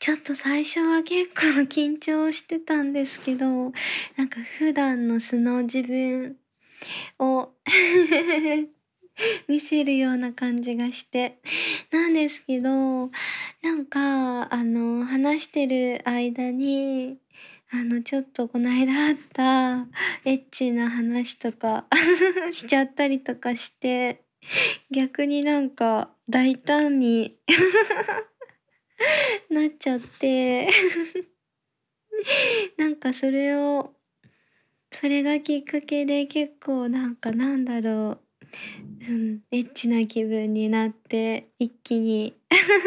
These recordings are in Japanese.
ちょっと最初は結構緊張してたんですけど、なんか普段の素の自分を見せるような感じがして。なんですけど、なんか、話してる間に、ちょっとこの間あったエッチな話とかしちゃったりとかして、逆になんか大胆になっちゃってなんかそれがきっかけで結構なんかなんだろう、エッチな気分になって、一気に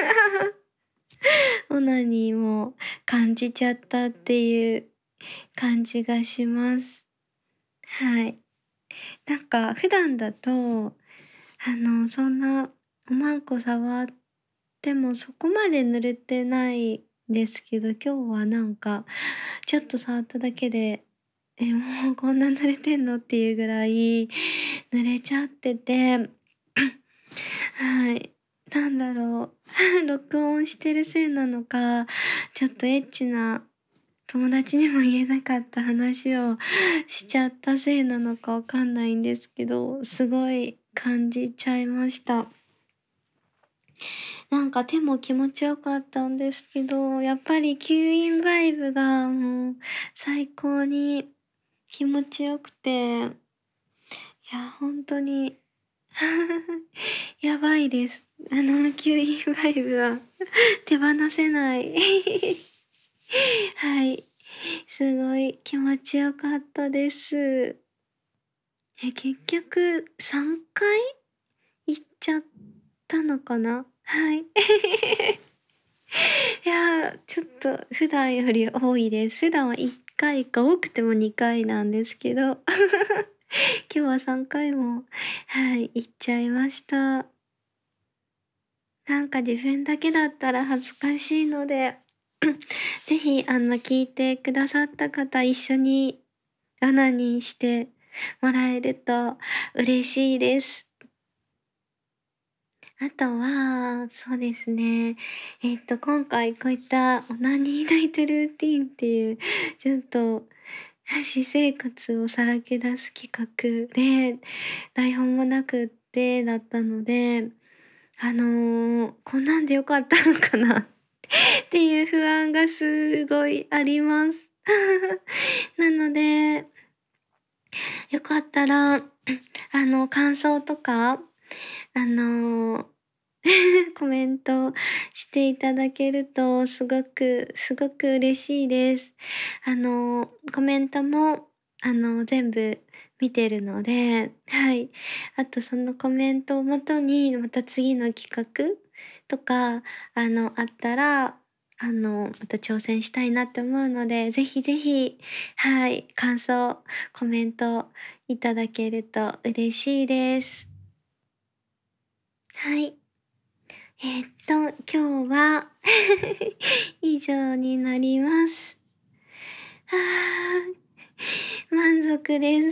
オナニーも感じちゃったっていう感じがします。はい。なんか普段だと、そんなおまんこ触ってもそこまで濡れてないんですけど、今日はなんかちょっと触っただけで、もうこんな濡れてんのっていうぐらい濡れちゃってて、はい。なんだろう。録音してるせいなのか、ちょっとエッチな友達にも言えなかった話をしちゃったせいなのかわかんないんですけど、すごい感じちゃいました。なんか手も気持ちよかったんですけど、やっぱり吸引バイブがもう最高に気持ちよくて、いや、本当にやばいです。吸引バイブは手放せない。はい。すごい気持ちよかったです。結局3回行っちゃったのかな。はい。いやー、ちょっと普段より多いです。普段は1回か多くても2回なんですけど、今日は3回も、はい、行っちゃいました。なんか自分だけだったら恥ずかしいので、ぜひ、聞いてくださった方、一緒にオナニーしてもらえると嬉しいです。あとは、そうですね。今回こういったオナニーナイトルーティーンっていう、ちょっと、私生活をさらけ出す企画で、台本もなくってだったので、こんなんでよかったのかなっていう不安がすごいあります。なので、よかったら、感想とか、あの、コメントしていただけるとすごく嬉しいです。コメントも、全部見てるので、はい。あとそのコメントをもとに、また次の企画とか、あったら、また挑戦したいなって思うので、ぜひぜひ、はい、感想、コメントいただけると嬉しいです。はい。今日は以上になります。満足です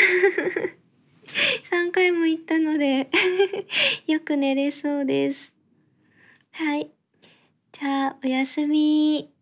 。3回も行ったのでよく寝れそうです。はい。じゃあ、おやすみ。